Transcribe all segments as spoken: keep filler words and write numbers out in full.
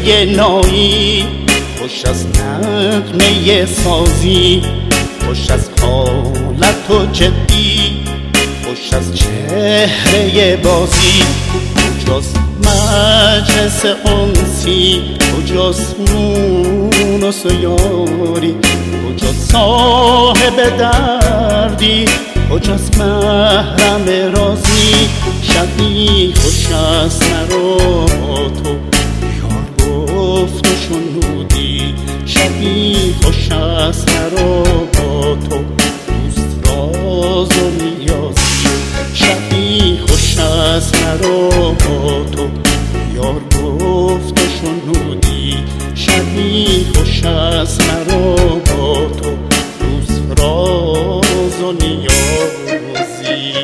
نایی، خوش از نغمه سازی، خوش از حالت و جدی، خوش از چهره بازی. کجاست مجلس انسی، کجاست مونس و یاری، کجاست صاحب دردی، کجاست محرم رازی. شبی خوش است مرا با تو یار گفت و شنودی، شبی خوش است مرا با تو دوست راز و نیازی. شبی خوش است مرا با تو یار گفت و شنودی، شبی خوش است مرا با تو دوست راز و نیازی.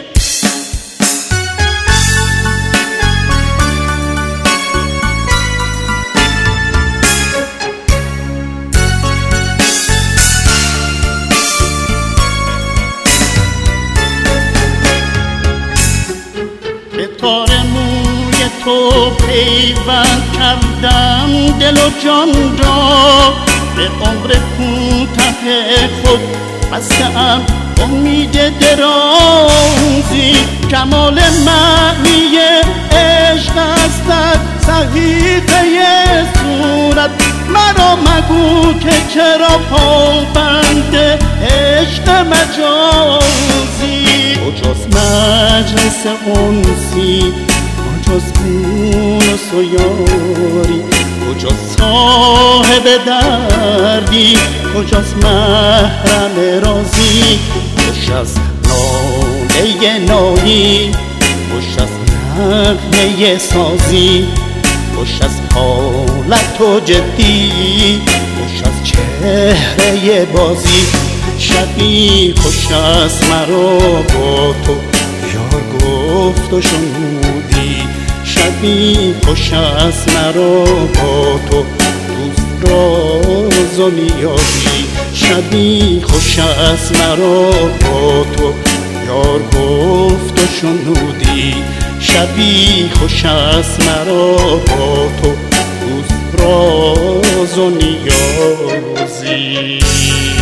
تار موی تو پیوند کردم دل و جان را، به عمر کوته خود بسته‌ام امید درازی. کمال معنی عشق است در صحیفه صورت، مرا مگو که چرا پابند عشق مجازی. کجاست مجلس انسی، کجاست مونس و یاری، کجاست صاحب دردی، کجاست محرم رازی. خوش از ناله نایی، خوش از نغمه سازی، خوش از حالت و جدی، خوش از چهره بازی. شبی خوش است مرا با تو یار گفت و شنودی، شبی خوش است مرا با تو دوست راز و نیازی. شبی خوش است مرا با تو یار گفت و شنودی، شبی خوش است مرا با تو دوست راز و نیازی.